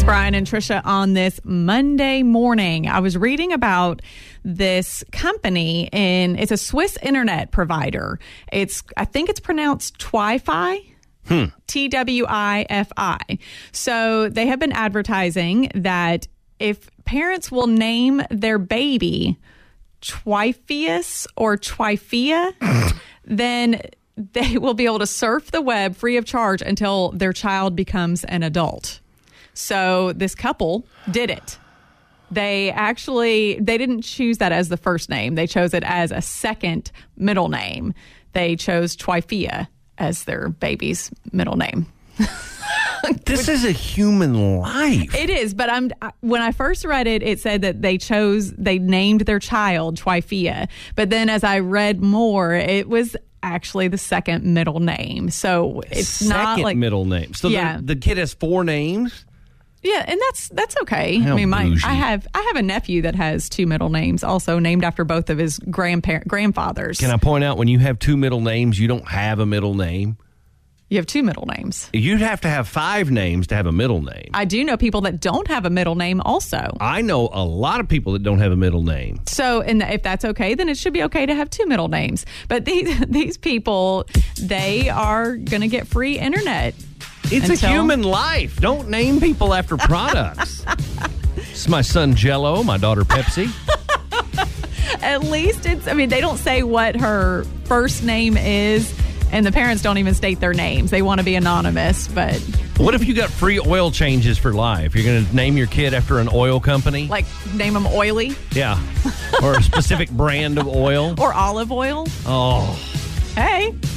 Brian and Trisha on this Monday morning. I was reading about this company, and it's a Swiss internet provider. I think it's pronounced Twifi. Twifi. So they have been advertising that if parents will name their baby Twifius or Twifia, then they will be able to surf the web free of charge until their child becomes an adult. So this couple did it. They didn't choose that as the first name. They chose it as a second middle name. They chose Twifia as their baby's middle name. This is a human life. It is, but when I first read it, it said that they named their child Twifia. But then as I read more, it was actually the second middle name. So it's not like middle name. So the kid has 4 names? Yeah, and that's okay. How bougie. I have a nephew that has 2 middle names, also named after both of his grandfathers. Can I point out, when you have 2 middle names, you don't have a middle name? You have 2 middle names. You'd have to have 5 names to have a middle name. I do know people that don't have a middle name also. I know a lot of people that don't have a middle name. So, and if that's okay, then it should be okay to have 2 middle names. But these people, they are going to get free internet. It's a human life. Don't name people after products. It's my son Jell-O, my daughter Pepsi. At least they don't say what her first name is, and the parents don't even state their names. They want to be anonymous, but... What if you got free oil changes for life? You're going to name your kid after an oil company? Like, name them Oily? Yeah. Or a specific brand of oil? Or olive oil? Oh. Hey.